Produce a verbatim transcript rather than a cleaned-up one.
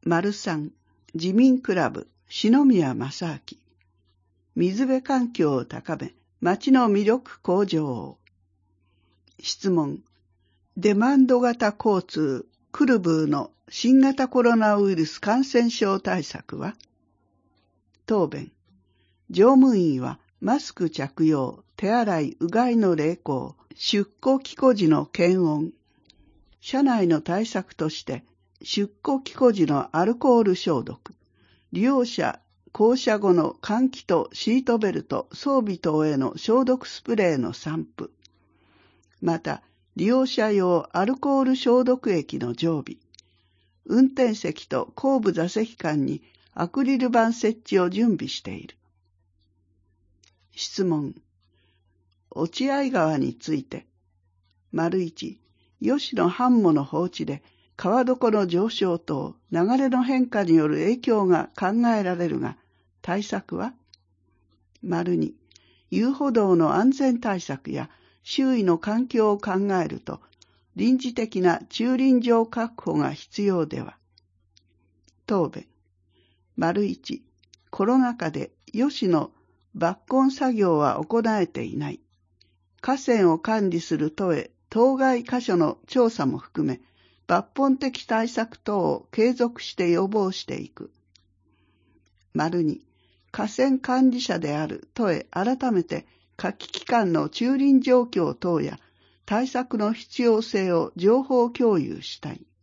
丸三、自民クラブ、篠宮正明。水辺環境を高め、町の魅力向上を。質問。デマンド型交通、クルブーの新型コロナウイルス感染症対策は？答弁。乗務員はマスク着用、手洗い、うがいの励行、出庫帰庫時の検温。車内の対策として、出庫帰庫時のアルコール消毒、利用者、降車後の換気とシートベルト、装備等への消毒スプレーの散布。また、利用者用アルコール消毒液の常備。運転席と後部座席間にアクリル板設置を準備している。質問。落合川について。丸一、吉野半藻の放置で川床の上昇等、流れの変化による影響が考えられるが、対策は？丸二、遊歩道の安全対策や周囲の環境を考えると、臨時的な駐輪場確保が必要では？答弁。丸一、コロナ禍で吉野抜根作業は行えていない。河川を管理する都へ当該箇所の調査も含め、抜本的対策等を継続して予防していく。丸二、河川管理者である都へ改めて夏季期間の駐輪状況等や対策の必要性を情報共有したい。